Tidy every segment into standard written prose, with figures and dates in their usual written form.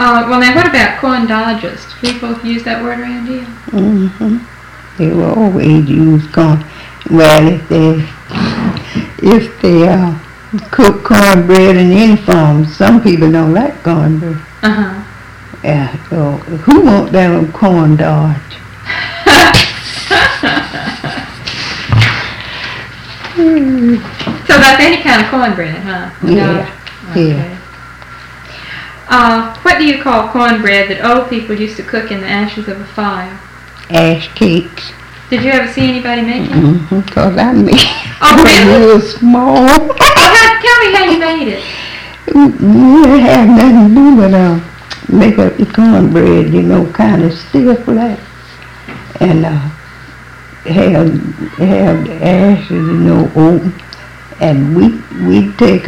Well, now what about corn dodgers? Do people use that word around here? Mm-hmm. They will always use corn. Well, if they cook cornbread in any form, some people don't like cornbread. Uh-huh. Yeah, so who want that little corn dodge? So that's any kind of cornbread, huh? Yeah. Okay. Yeah. What do you call cornbread that old people used to cook in the ashes of a fire? Ash cakes. Did you ever see anybody make it? Mm-hmm. Cause I made it. Oh, really? Real small. Tell me how you made it. You didn't have nothing to do but make up the cornbread, kind of stiff like, and have the ashes, open, and we get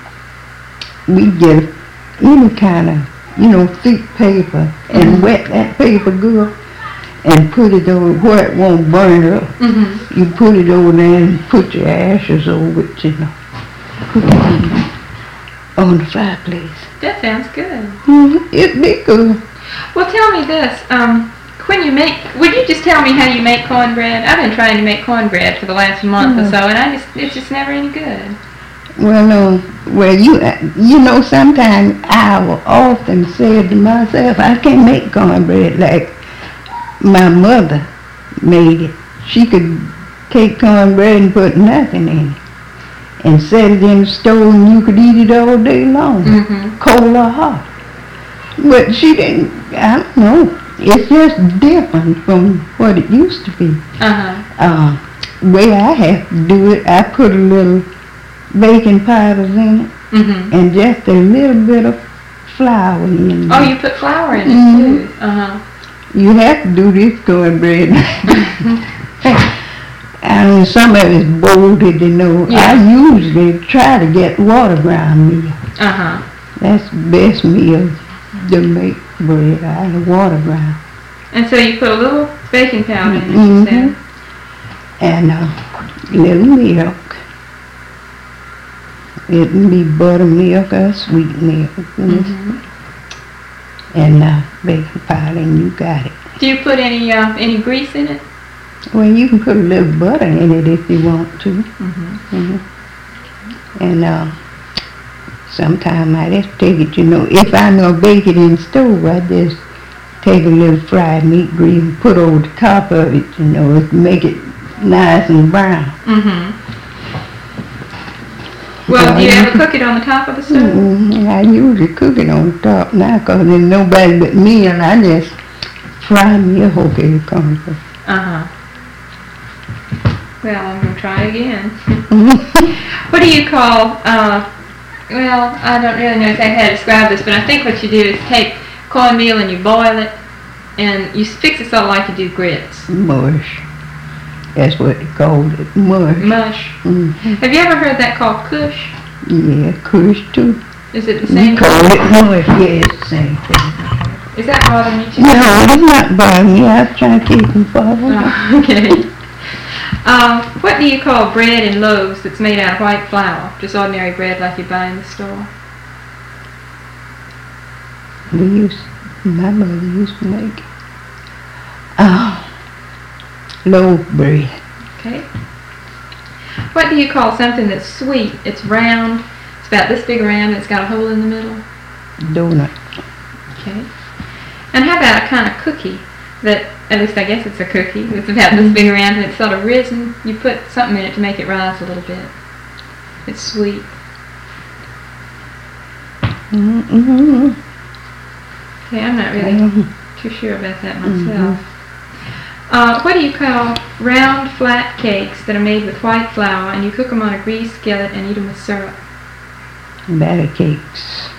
any kind of, thick paper and wet that paper good and put it over where it won't burn up. Mm-hmm. You put it over there and put your ashes over it, put it on the fireplace. That sounds good. Mm-hmm. It'd be good. Well, tell me this. Would you just tell me how you make cornbread? I've been trying to make cornbread for the last month or so, and it's just never any good. Well, sometimes I will often say to myself, I can't make cornbread like my mother made it. She could take cornbread and put nothing in it and set it in the stove and you could eat it all day long, cold or hot. But she didn't, I don't know, it's just different from what it used to be. The way I have to do it, I put a little baking powders in it and just a little bit of flour in it. Oh, you put flour in it too? You have to do this cornbread. And some of it's bolted, Yeah. I usually try to get water ground meal. That's the best meal to make bread out of water ground. And so you put a little baking powder in it, you said? And little milk. It can be buttermilk or sweet milk. And baking powder, and you got it. Do you put any grease in it? Well, you can put a little butter in it if you want to. And sometimes I just take it, if I'm going to bake it in the stove, I just take a little fried meat grease and put over the top of it, to make it nice and brown. Well, do you ever cook it on the top of the stove? I usually cook it on the top now because there's nobody but me, and I just fry me a whole cake of cornbread. Well, I'm going to try again. What do you call, well, I don't really know exactly how to describe this, but I think what you do is take cornmeal and you boil it, and you fix it sort of like you do grits. Mush. That's what they called it, mush. Mush. Have you ever heard that called kush? Yeah, kush too. Is it the same? We call it mush, yeah, it's the same thing. Is that bothering you too? No, it's not bothering me. I'm trying to keep them forward. Okay. What do you call bread in loaves that's made out of white flour? Just ordinary bread like you buy in the store? My mother used to make loaf bread. Okay. What do you call something that's sweet? It's round. It's about this big around and it's got a hole in the middle. Donut. Okay. And how about a kind of cookie that, at least I guess it's a cookie, it's about this big around and it's sort of risen. You put something in it to make it rise a little bit. It's sweet. Okay, I'm not really too sure about that myself. What do you call round, flat cakes that are made with white flour and you cook them on a greased skillet and eat them with syrup? Batter cakes.